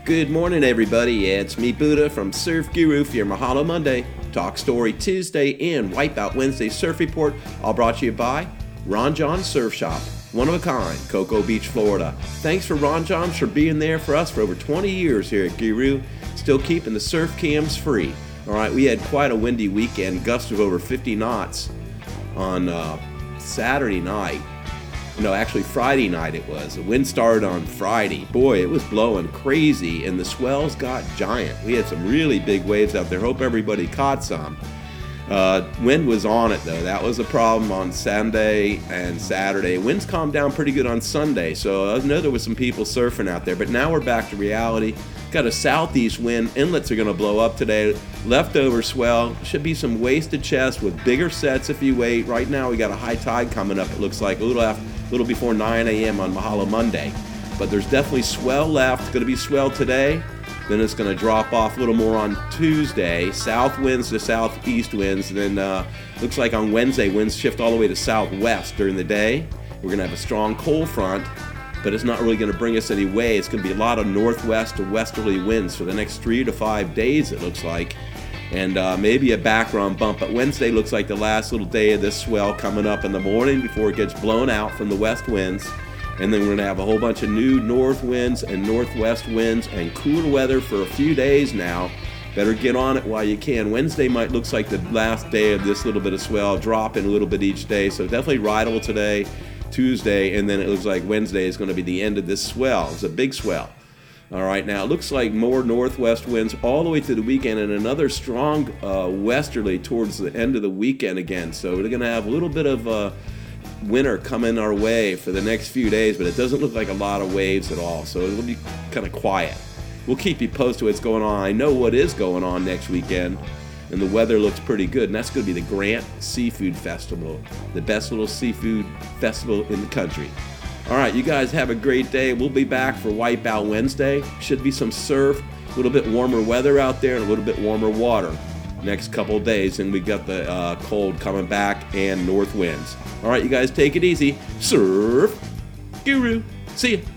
Good morning, everybody. Yeah, it's me, Buddha, from Surf Guru for your Mahalo Monday, Talk Story Tuesday, and Wipeout Wednesday Surf Report, all brought to you by Ron John Surf Shop, one of a kind, Cocoa Beach, Florida. Thanks for Ron John for being there for us for over 20 years here at Guru, still keeping the surf cams free. All right, we had quite a windy weekend, gusts of over 50 knots on Saturday night. No, actually Friday night it was. The wind started on Friday. Boy, it was blowing crazy, and the swells got giant. We had some really big waves out there. Hope everybody caught some. Wind was on it, though. That was a problem on Sunday and Saturday. Winds calmed down pretty good on Sunday, so I know there was some people surfing out there. But now we're back to reality. Got a southeast wind. Inlets are going to blow up today. Leftover swell. Should be some wasted chest with bigger sets if you wait. Right now we got a high tide coming up. It looks like a little before 9 a.m. on Mahalo Monday. But there's definitely swell left. It's going to be swell today. Then it's going to drop off a little more on Tuesday. South winds to southeast winds. And then looks like on Wednesday, winds shift all the way to southwest during the day. We're going to have a strong cold front, but it's not really going to bring us any way. It's going to be a lot of northwest to westerly winds for the next 3 to 5 days, it looks like. And maybe a background bump. But Wednesday looks like the last little day of this swell coming up in the morning before it gets blown out from the west winds. And then we're going to have a whole bunch of new north winds and northwest winds and cooler weather for a few days now. Better get on it while you can. Wednesday might looks like the last day of this little bit of swell, dropping a little bit each day. So definitely rideable today, Tuesday, and then it looks like Wednesday is going to be the end of this swell. It's a big swell. All right, now it looks like more northwest winds all the way through the weekend and another strong westerly towards the end of the weekend again. So we're going to have a little bit of winter coming our way for the next few days, but it doesn't look like a lot of waves at all. So it'll be kind of quiet. We'll keep you posted what's going on. I know what is going on next weekend, and the weather looks pretty good, and that's going to be the Grant Seafood Festival, the best little seafood festival in the country. All right, you guys have a great day. We'll be back for Wipeout Wednesday. Should be some surf, a little bit warmer weather out there, and a little bit warmer water next couple of days. And we got the cold coming back and north winds. All right, you guys take it easy. Surf Guru. See ya.